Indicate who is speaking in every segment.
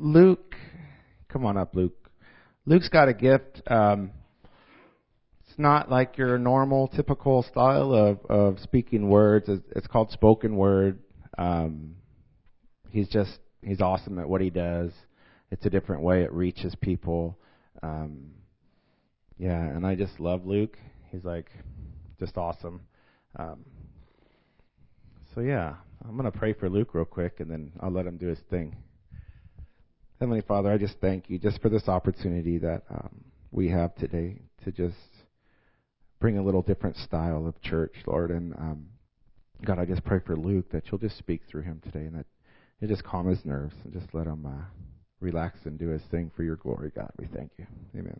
Speaker 1: Luke, come on up, Luke. Luke's got a gift. It's not like your normal, typical style of speaking words. It's called spoken word. He's awesome at what he does. It's a different way it reaches people. And I just love Luke. He's like just awesome. I'm going to pray for Luke real quick, and then I'll let him do his thing. Heavenly Father, I just thank you just for this opportunity that we have today to just bring a little different style of church, Lord. And God, I just pray for Luke that you'll just speak through him today and that you just calm his nerves and just let him relax and do his thing for your glory, God. We thank you. Amen.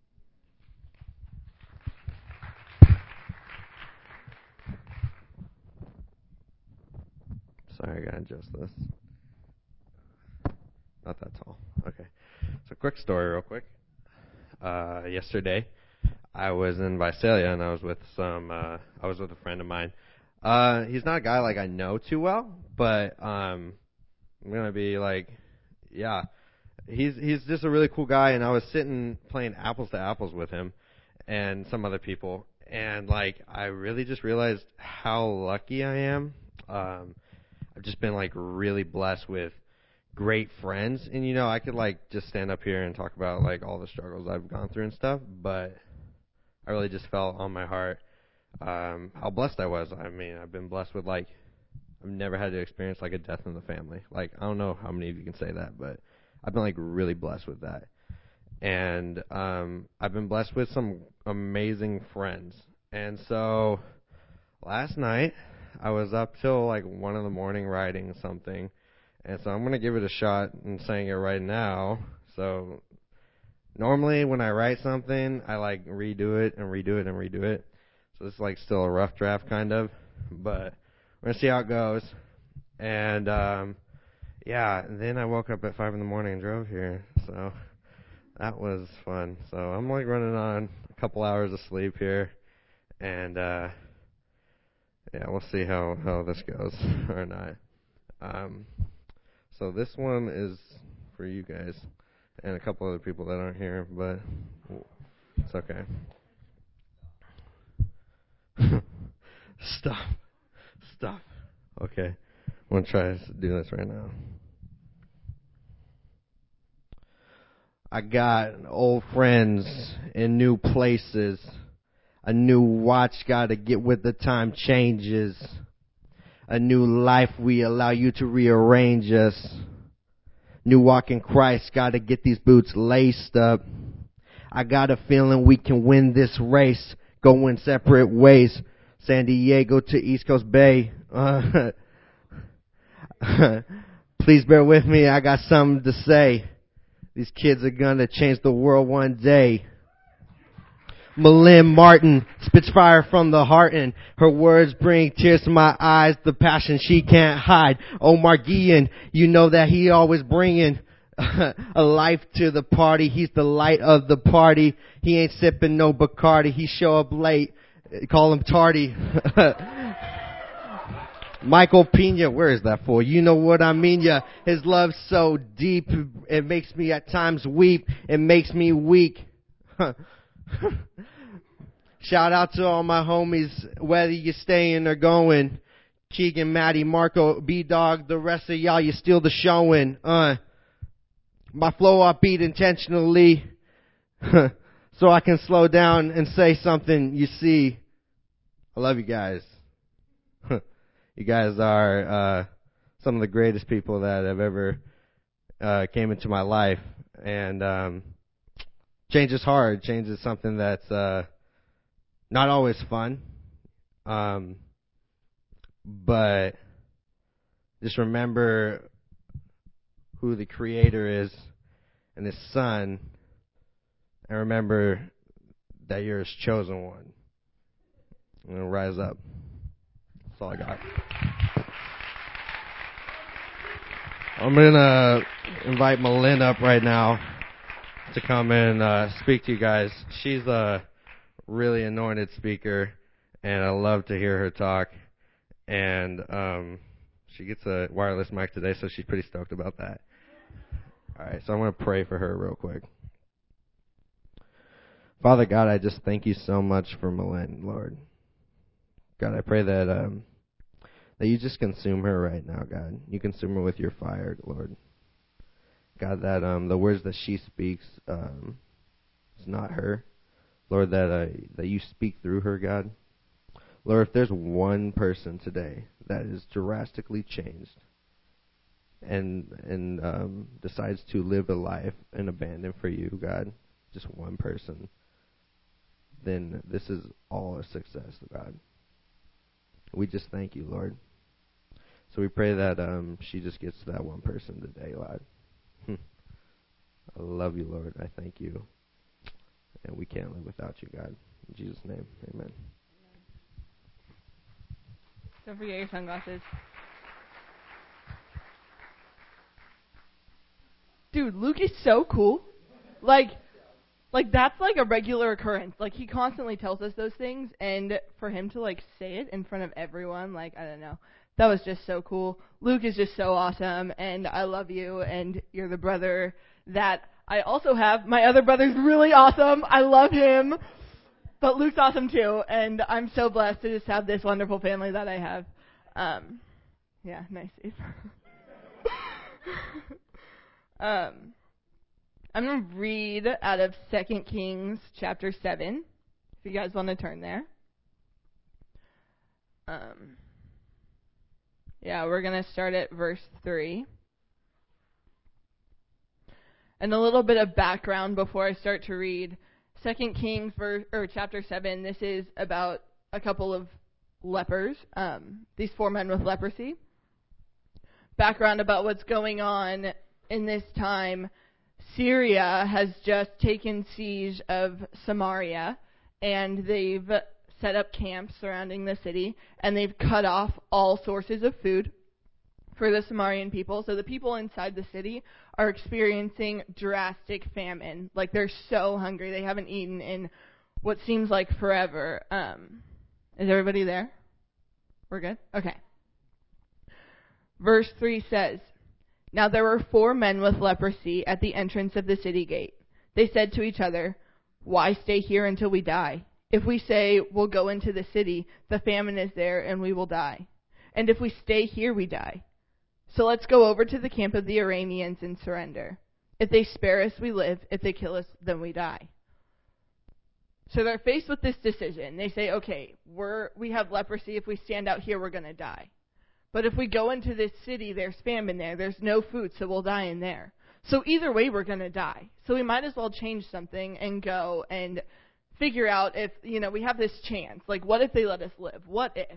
Speaker 2: Sorry, I gotta adjust this. Not that tall. Okay. So quick story real quick. Yesterday, I was in Visalia, and I was with a friend of mine. He's not a guy like I know too well, but I'm going to be like, yeah. He's just a really cool guy, and I was sitting playing apples to apples with him and some other people, and like I really just realized how lucky I am. I've just been like really blessed with great friends, and I could like just stand up here and talk about like all the struggles I've gone through and stuff, but I really just felt on my heart how blessed I was. I mean, I've been blessed with like I've never had to experience like a death in the family. Like I don't know how many of you can say that, but I've been like really blessed with that. And I've been blessed with some amazing friends. And so last night I was up till like 1 a.m. writing something. And so I'm going to give it a shot and saying it right now. So normally when I write something, I like redo it and redo it and redo it. So this is like still a rough draft kind of, but we're going to see how it goes. And and then I woke up at 5 a.m. and drove here. So that was fun. So I'm like running on a couple hours of sleep here. And we'll see how this goes or not. So this one is for you guys and a couple other people that aren't here, but it's okay. Stop. Okay. I'm going to try to do this right now. I got old friends in new places. A new watch, gotta get with the time changes. A new life, we allow you to rearrange us. New walk in Christ, gotta get these boots laced up. I got a feeling we can win this race, going separate ways. San Diego to East Coast Bay. Please bear with me, I got something to say. These kids are gonna change the world one day. Malin Martin spits fire from the heart, and her words bring tears to my eyes, the passion she can't hide. Omar Guillen, you know that he always bringing a life to the party. He's the light of the party. He ain't sipping no Bacardi. He show up late. Call him tardy. Michael Pena, where is that for? You know what I mean, yeah. His love's so deep, it makes me at times weep. It makes me weak. Shout out to all my homies, whether you're staying or going. Keegan, Maddie, Marco, B-Dog, the rest of y'all, you still the showing. My flow upbeat intentionally so I can slow down and say something. You see, I love you guys. You guys are some of the greatest people that have ever came into my life. And change is hard. Change is something that's not always fun. But just remember who the Creator is and His Son. And remember that you're His chosen one. I'm going to rise up. That's all I got. I'm going to invite Malin up right now to come and speak to you guys. She's a really anointed speaker, and I love to hear her talk. And she gets a wireless mic today, so she's pretty stoked about that. All right, so I'm going to pray for her real quick. Father God, I just thank you so much for Malin, Lord. God, I pray that you just consume her right now, God. You consume her with your fire, Lord. God, that the words that she speaks is not her. Lord, that you speak through her, God. Lord, if there's one person today that is drastically changed and decides to live a life and abandon for you, God, just one person, then this is all a success, God. We just thank you, Lord. So we pray that she just gets to that one person today, Lord. I love you, Lord. I thank you. And we can't live without you, God. In Jesus' name, amen.
Speaker 3: Don't forget your sunglasses. Dude, Luke is so cool. Like that's like a regular occurrence. Like he constantly tells us those things, and for him to like say it in front of everyone, like I don't know. That was just so cool. Luke is just so awesome, and I love you, and you're the brother that I also have. My other brother's really awesome. I love him. But Luke's awesome too, and I'm so blessed to just have this wonderful family that I have. Yeah, nice, Steve. I'm going to read out of 2 Kings chapter 7, if you guys want to turn there. Yeah, we're going to start at verse 3. And a little bit of background before I start to read. 2 Kings chapter 7, this is about a couple of lepers, these 4 men with leprosy. Background about what's going on in this time. Syria has just taken siege of Samaria, and they've set up camps surrounding the city, and they've cut off all sources of food for the Samaritan people. So the people inside the city are experiencing drastic famine. Like they're so hungry. They haven't eaten in what seems like forever. Is everybody there? We're good? Okay. Verse 3 says, "Now there were 4 men with leprosy at the entrance of the city gate. They said to each other, 'Why stay here until we die? If we say we'll go into the city, the famine is there and we will die. And if we stay here, we die. So let's go over to the camp of the Arameans and surrender. If they spare us, we live. If they kill us, then we die.'" So they're faced with this decision. They say, okay, we have leprosy. If we stand out here, we're going to die. But if we go into this city, there's famine there. There's no food, so we'll die in there. So either way, we're going to die. So we might as well change something and go and figure out if, we have this chance. Like, what if they let us live? What if?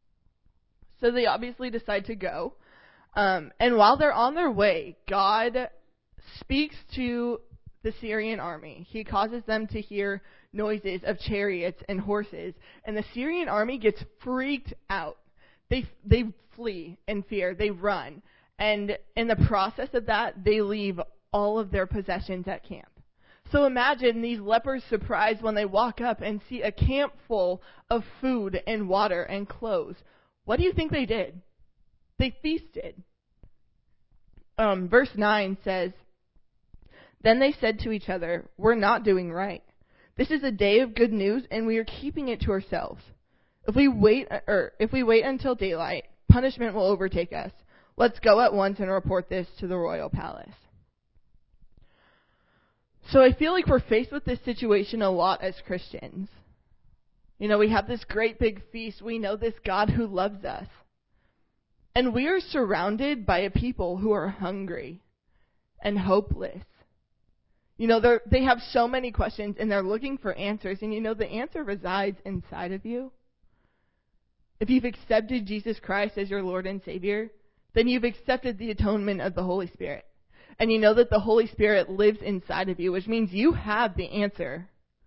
Speaker 3: So they obviously decide to go. And while they're on their way, God speaks to the Syrian army. He causes them to hear noises of chariots and horses. And the Syrian army gets freaked out. They flee in fear. They run. And in the process of that, they leave all of their possessions at camp. So imagine these lepers surprised when they walk up and see a camp full of food and water and clothes. What do you think they did? They feasted. Verse 9 says, "Then they said to each other, 'We're not doing right. This is a day of good news, and we are keeping it to ourselves. If we wait until daylight, punishment will overtake us. Let's go at once and report this to the royal palace.'" So I feel like we're faced with this situation a lot as Christians. We have this great big feast. We know this God who loves us. And we are surrounded by a people who are hungry and hopeless. They have so many questions and they're looking for answers. And the answer resides inside of you. If you've accepted Jesus Christ as your Lord and Savior, then you've accepted the atonement of the Holy Spirit. And you know that the Holy Spirit lives inside of you, which means you have the answer.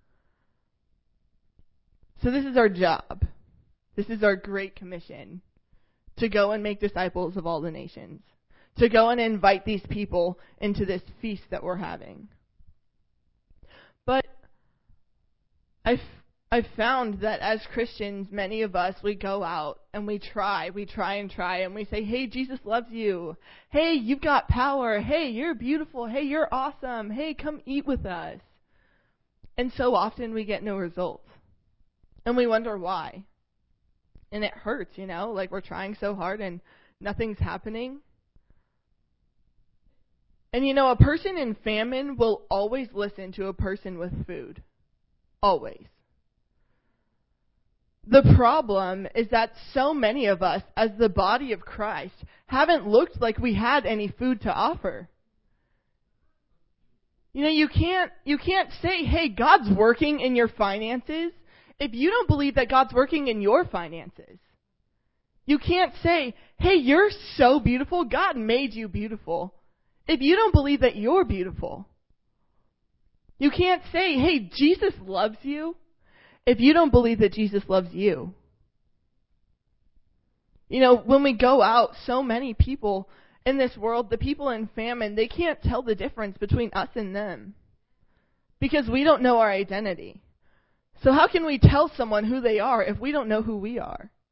Speaker 3: So this is our job. This is our great commission. To go and make disciples of all the nations. To go and invite these people into this feast that we're having. But I I've found that as Christians, many of us, we go out and we try and try, and we say, hey, Jesus loves you. Hey, you've got power. Hey, you're beautiful. Hey, you're awesome. Hey, come eat with us. And so often we get no results. And we wonder why. And it hurts, like we're trying so hard and nothing's happening. And a person in famine will always listen to a person with food. Always. The problem is that so many of us, as the body of Christ, haven't looked like we had any food to offer. You can't say, hey, God's working in your finances, if you don't believe that God's working in your finances. You can't say, hey, you're so beautiful, God made you beautiful, if you don't believe that you're beautiful. You can't say, hey, Jesus loves you, if you don't believe that Jesus loves you. When we go out, so many people in this world, the people in famine, they can't tell the difference between us and them because we don't know our identity. So how can we tell someone who they are if we don't know who we are?